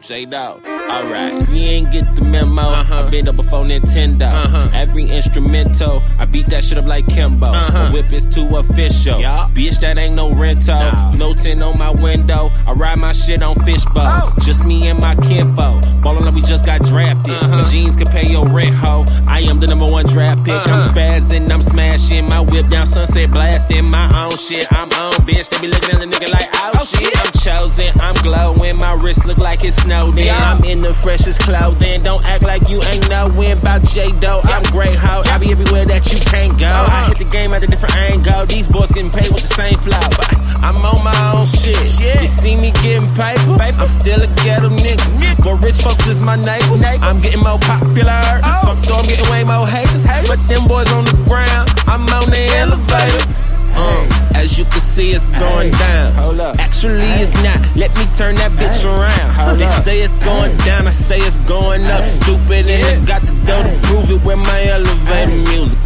J-Dog. Alright, you ain't get the memo. I been up before Nintendo. Every instrumental, I beat that shit up like Kimbo. My whip is too official. Bitch, that ain't no rental. No tint on my window. I ride my shit on fishbowl. Just me and my kinfo. Ballin' like we just got drafted. My jeans can pay your rent, ho. I am the #1 draft pick. I'm spazzing, I'm smashing. My whip down Sunset blasting. My own shit, I'm on, bitch. They be looking at the nigga like, oh shit. I'm chosen, I'm glowing. My wrist look like it's snowed in. I'm in the freshest clothing. Don't act like you ain't knowin' about J-Doe. I'm great, ho. I be everywhere that you can't go. I hit the game at a different angle. These boys getting paid with the same flow. I'm on my own shit. You see me getting paper. I'm still a ghetto nigga. But rich folks is my neighbors. I'm getting more popular. So I'm getting way more haters. But them boys on the ground, I'm on the elevator. As you can see, it's going down. Hold up. Actually, it's not. Let me turn that bitch around. They say it's going down, I say it's going up. Stupid, and I got the dough to prove it with my elevator music.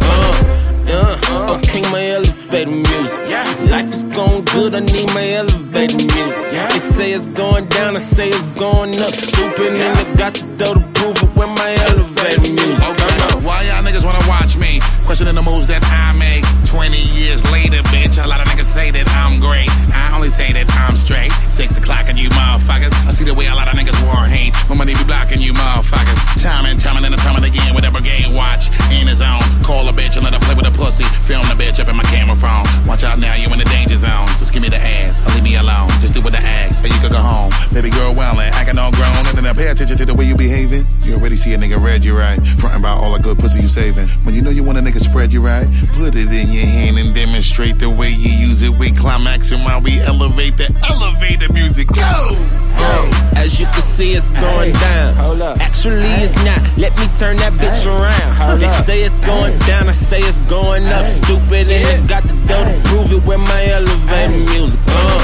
Okay, my elevator music. Life is going good, I need my elevator music. They say it's going down, I say it's going up. Stupid, and I got the dough to prove it with my elevator music. Why y'all niggas wanna watch me? Questioning the moves that I make. 20 years later, bitch, a lot of niggas say that I'm great. I only say that I'm straight. 6 o'clock and you motherfuckers. I see the way a lot of niggas war hate. My money be blocking you motherfuckers. Time and time and again with that brigade watch in his own. Call a bitch and let her play with a pussy. Film the bitch up in my camera phone. Watch out now, you in the danger zone. Just give me the ass, or leave me alone. Just do what the ask, or you could go home. Baby girl wildin', acting all grown. And then pay attention to the way you behaving. You already see a nigga read you right. Frontin' about all the good pussy you saving. When you know you want a nigga spread you right, put it in your hand and demonstrate the way you use it. We climaxing while we elevate the elevator music. Go! As you can see, it's going down. Hold up. Actually, it's not. Let me turn that bitch around. They say it's going down, I say it's going up. Stupid, and I got the dough to prove it with my elevator music.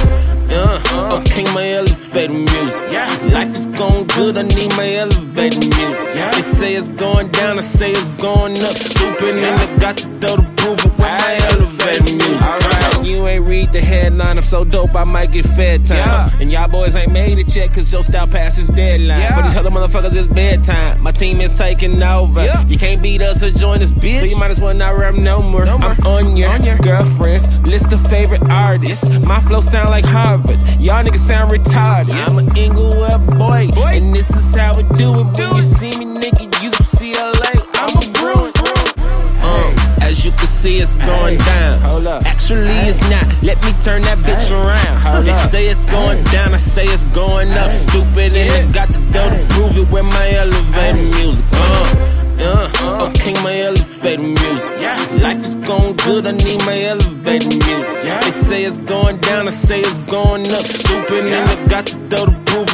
Okay, my elevator music. Life is going good, I need my elevator music. They say it's going down, I say it's going up. Stupid, and I got the dough to prove it with my elevator music. You ain't read the headline, I'm so dope I might get fed time. And y'all boys ain't made it yet, cause your style past is deadline. For these other motherfuckers, it's bedtime. My team is taking over. You can't beat us or join us, bitch. So you might as well not rap no more. I'm on your girlfriend's list of favorite artists. My flow sound like Harvard. Y'all niggas sound retarded. I'm an Inglewood boy, and this is how we do it. When you see me, nigga, UCLA, I'm a Bruin. As you can see, it's going down. Hold up. Actually, it's not. Let me turn that bitch around. They say it's going down, I say it's going up. Stupid, and I got the dough to prove it with my elevator music. Okay, my elevator music. Life is going good, I need my elevator music. They say it's going down, I say it's going up. Stupid, and I got the dough to prove